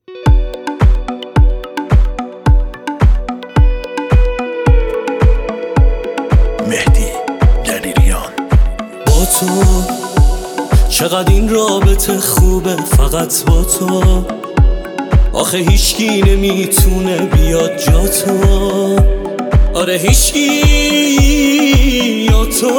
مهدی دلیریان. با تو چقدر این رابطه خوبه، فقط با تو. آخه هیچکی نمیتونه بیاد جا تو. آره هیچکی یا تو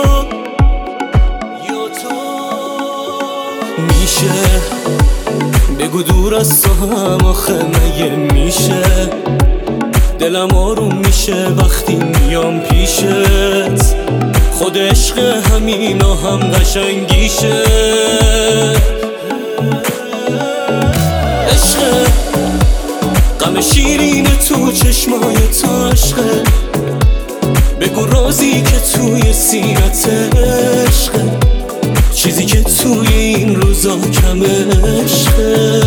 میشه. بگو دور از تو هم آخه مگه میشه؟ دلم آروم میشه وقتی میام پیشت. خود عشق همینا هم قشنگیشه. عشق غم شیرین تو چشمای تو عشقه. بگو رازی که توی سینت عشقه. چیزی که توی این روزا کم عشقه.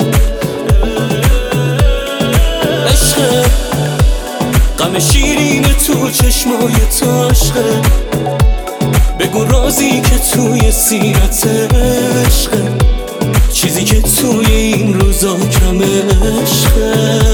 عشق غم شیرین تو چشمای تو عشقه. بگو رازی که توی سینت عشقه. چیزی که توی این روزا کم عشقه.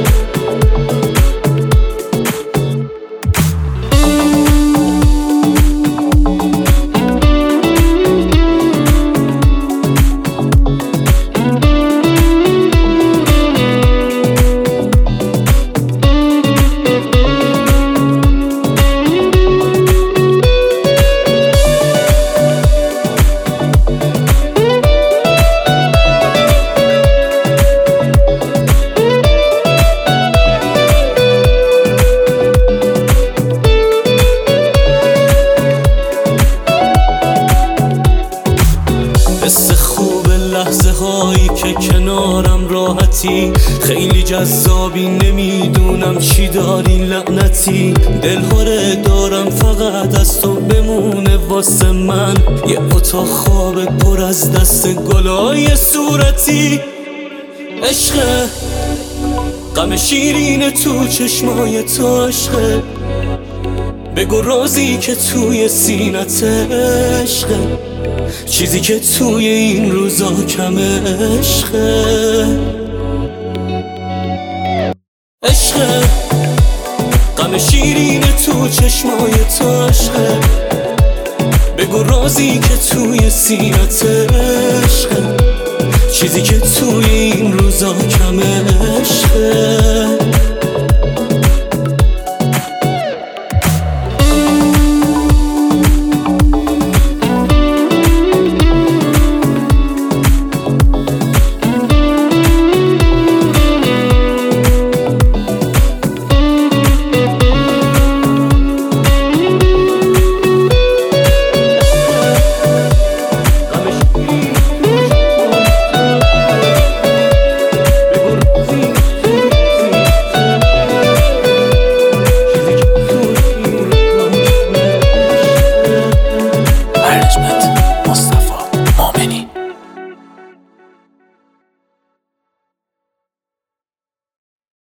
حس خوب لحظه هایی که کنارم راحتی. خیلی جذابی نمیدونم چی داری لعنتی. دلهاره دارم فقط از تو بمونه واسه من. یه اتاق خواب پر از دست گلای صورتی. عشق غم شیرین تو چشمای تو عشقه. بگو رازی که توی سینت عشقه. چیزی که توی این روزا کم عشقه. عشق غم شیرین تو چشمای تو عشقه. بگو رازی که توی سینت عشقه. چیزی که توی این روزا کم عشقه.